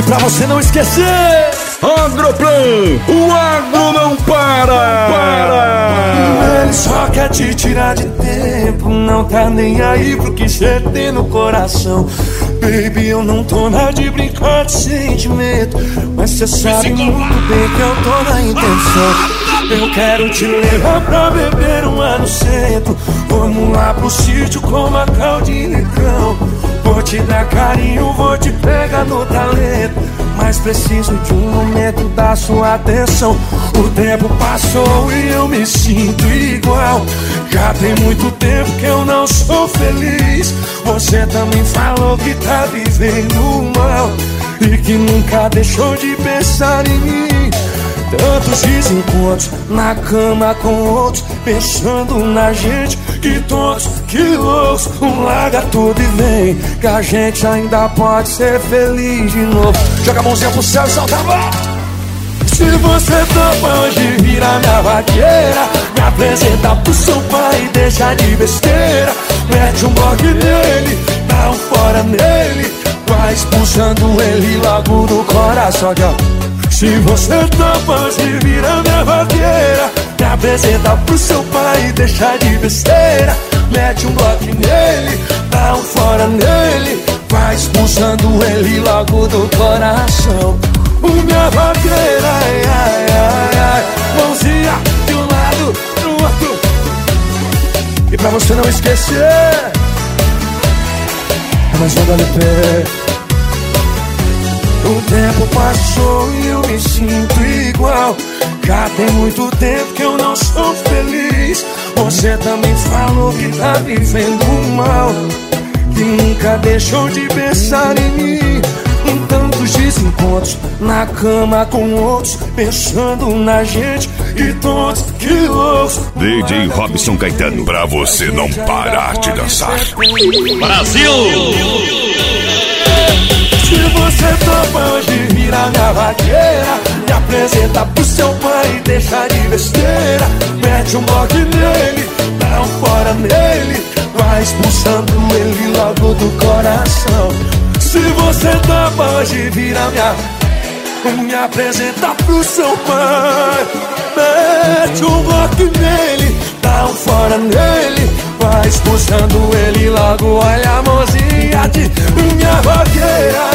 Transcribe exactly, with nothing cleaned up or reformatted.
pra você não esquecer, Agroplan, o agro não para, para. Ele só quer te tirar de tempo, não tá nem aí pro que cê tem no coração. Baby, eu não tô na de brincar de sentimento, mas cê sabe muito bem que eu tô na intenção. Eu quero te levar pra beber um ano cento. Vamos lá pro sítio com Macau de litrão. Vou te dar carinho, vou te pegar no talento, mas preciso de um momento da sua atenção. O tempo passou e eu me sinto igual. Já tem muito tempo que eu não sou feliz. Você também falou que tá vivendo mal e que nunca deixou de pensar em mim. Tantos desencontros na cama com outros, pensando na gente, que todos, que loucos. Larga tudo e vem, que a gente ainda pode ser feliz de novo. Joga a mãozinha pro céu e solta a voz. Se você topa hoje, vira minha vaqueira, me apresenta pro seu pai e deixa de besteira. Mete um bloco nele, dá um fora nele, vai expulsando ele logo do coração. Se você topa hoje, vira minha vaqueira, me apresenta pro seu pai e deixa de besteira. Mete um bloco nele, dá um fora nele, vai expulsando ele logo do coração. O minha vaqueira, ai, ai, ai, ai, mãozinha de um lado pro outro. E pra você não esquecer, é mais um L P. O tempo passou e eu me sinto igual. Já tem muito tempo que eu não sou feliz. Você também falou que tá vivendo mal, que nunca deixou de pensar em mim. Em tantos desencontros na cama com outros, pensando na gente, e todos, que loucos. D J Robson Caetano, pra você não parar de dançar. Brasil! Se você topa hoje, vira minha vaqueira, me apresenta pro seu pai e deixa de besteira. Mete um bloco nele, dá um fora nele, vai expulsando ele logo do coração. Se você topa hoje, vira minha, me apresenta pro seu pai. Mete um bloco nele, dá um fora nele, vai expulsando ele logo. Olha a mãozinha de minha vaqueira.